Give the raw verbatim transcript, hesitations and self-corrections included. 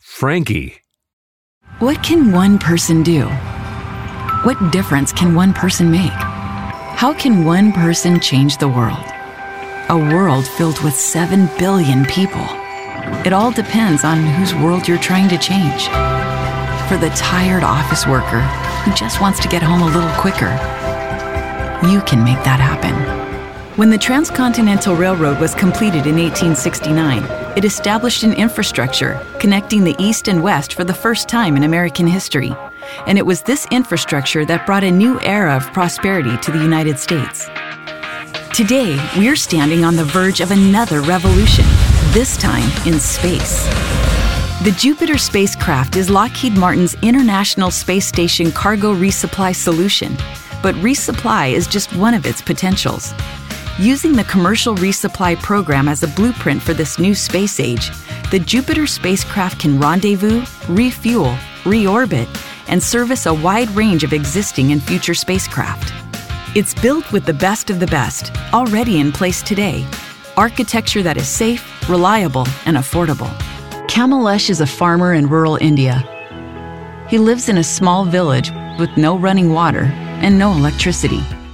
Frankie. What can one person do? What difference can one person make? How can one person change the world? A world filled with seven billion people. It all depends on whose world you're trying to change. For the tired office worker who just wants to get home a little quicker, you can make that happen. When the Transcontinental Railroad was completed in eighteen sixty-nine, it established an infrastructure connecting the East and West for the first time in American history. And it was this infrastructure that brought a new era of prosperity to the United States. Today, we're standing on the verge of another revolution, this time in space. The Jupiter spacecraft is Lockheed Martin's International Space Station cargo resupply solution, but resupply is just one of its potentials. Using the commercial resupply program as a blueprint for this new space age, the Jupiter spacecraft can rendezvous, refuel, reorbit, and service a wide range of existing and future spacecraft. It's built with the best of the best, already in place today. Architecture that is safe, reliable, and affordable. Kamalesh is a farmer in rural India. He lives in a small village with no running water and no electricity.